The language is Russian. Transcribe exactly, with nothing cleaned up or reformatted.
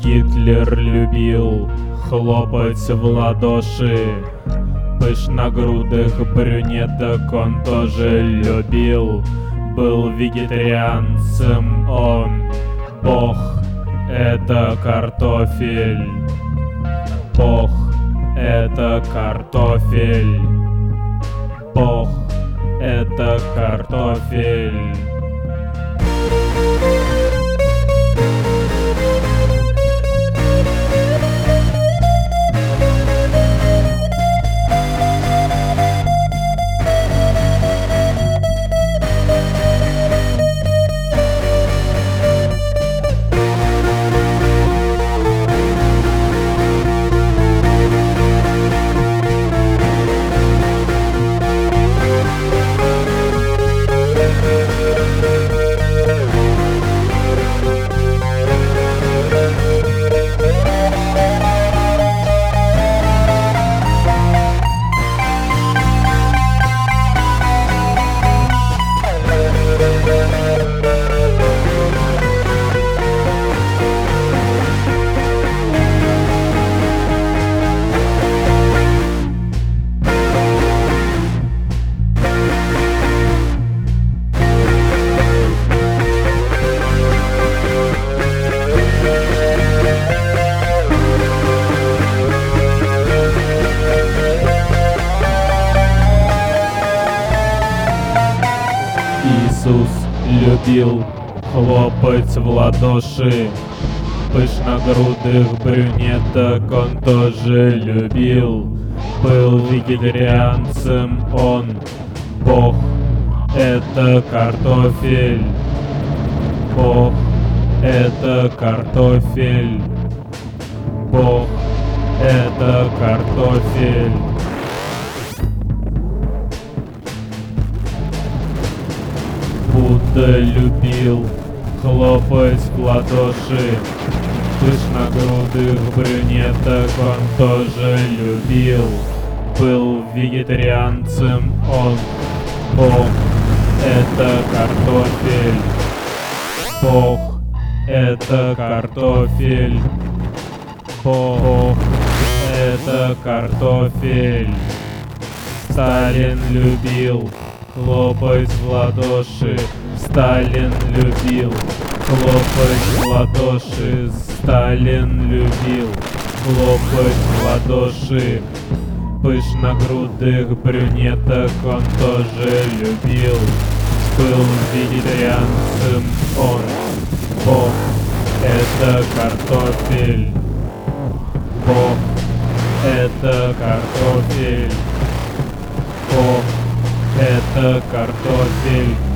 Гитлер любил хлопать в ладоши, пышногрудых брюнеток он тоже любил. Был вегетарианцем он, Бог — это картофель. Бог — это картофель. Бог — это картофель. Иисус любил хлопать в ладоши, пышногрудых брюнеток он тоже любил. Был вегетарианцем он, Бог — это картофель. Бог — это картофель. Бог — это картофель. Будда любил хлопать в ладоши, пышногрудых брюнеток он тоже любил. Был вегетарианцем он, Бог — это картофель. Бог — это картофель. Бог — это картофель. Сталин любил хлопать в ладоши, Сталин любил хлопать в ладоши, Сталин любил хлопать в ладоши, пышногрудых брюнеток он тоже любил. Был вегетарианцем он, Бог — это картофель. Бог — это картофель. Бог — это картофель.